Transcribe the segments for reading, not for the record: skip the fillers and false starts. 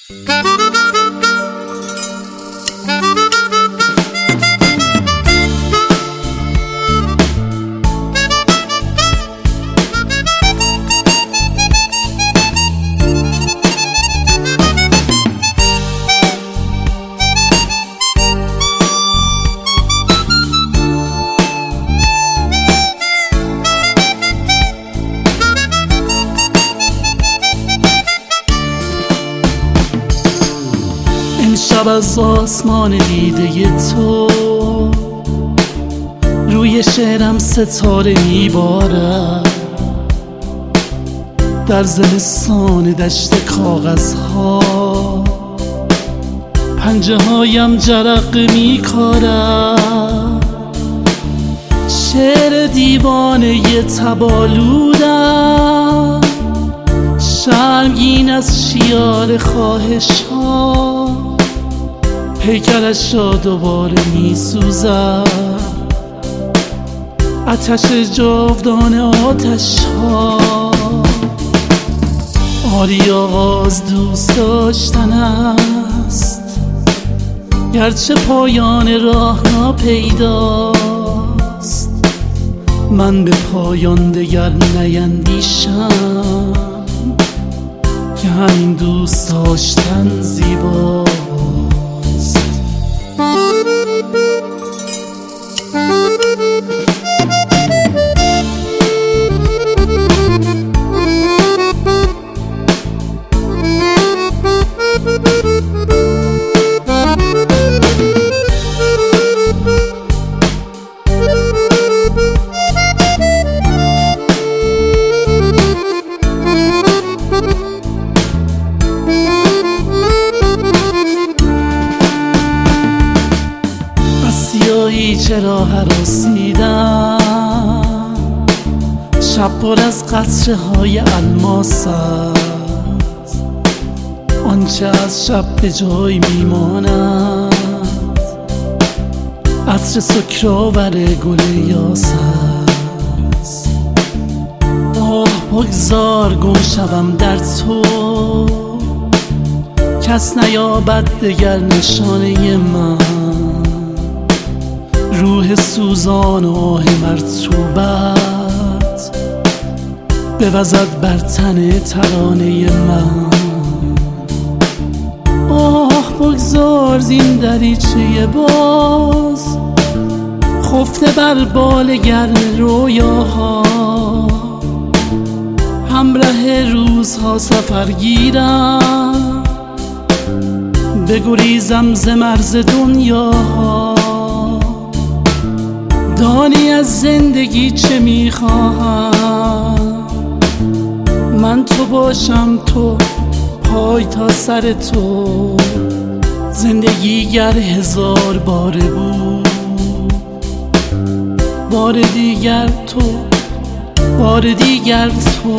شب از آسمان دیده تو روی شعرم ستاره میبارد، در زمستان دشت کاغذها پنجه هایم جرقه میکارد. شعر دیوانه تبالودم شرمگین از شیار خواهش ها، پیکرش را دوباره می سوزد آتش جاودان آتش ها. آری آغاز دوست داشتن است، گرچه پایان راه ناپیداست. من به پایان دگر نیندیشم که همین دوست داشتن زیباست. چرا هراسیدم شب پر از قطره های الماس است، آنچه از شب به جای میماند عطر سکرآور گل یاس است. آه بگذار گم شوم در تو، کس نیابد دگر نشانه من. روح سوزان و آه مرطوبت بوزد بر تن ترانه من. آه بگذار زین دریچه باز خفته بر بال گرم رویاها، همراه روزها سفر گیرم بگریزم ز مرز دنیاها. دانی از زندگی چه میخواهم؟ من تو باشم، تو پای تا سر تو. زندگی گر 1000 باره بود، بار دیگر تو، بار دیگر تو.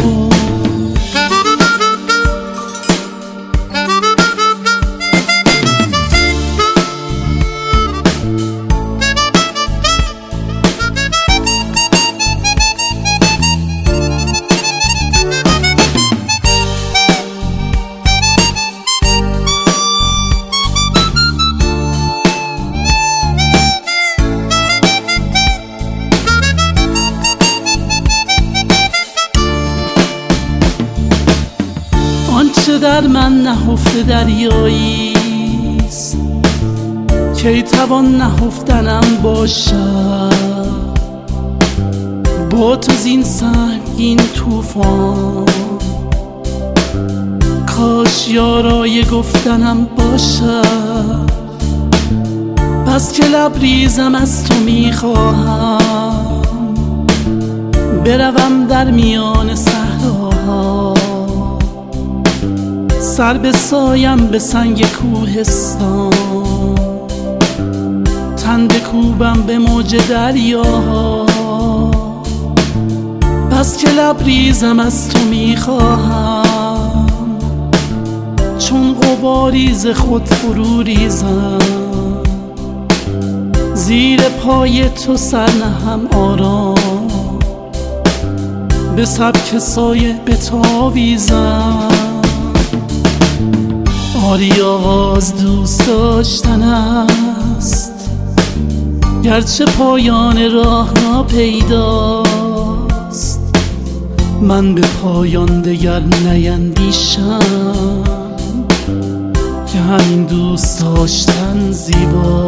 آنچه در من نهفته دریاییست، کی توان نهفتنم باشد با تو زین سنگین طوفان. کاش یارای گفتنم باشد، بس که لبریزم از تو میخواهم بروم در میان صحراها. سر بسایم به سنگ کوهستان، تن بکوبم به موج دریاها. بس که لبریزم از تو میخواهم چون غباری ز خود فرو ریزم. زیر پای تو سر نهم آرام، به سبک سایه بتاویزم. آری آغاز دوست داشتن است، گرچه پایان راه ناپیداست. من به پایان دگر نیندیشم که همین دوست داشتن زیباست.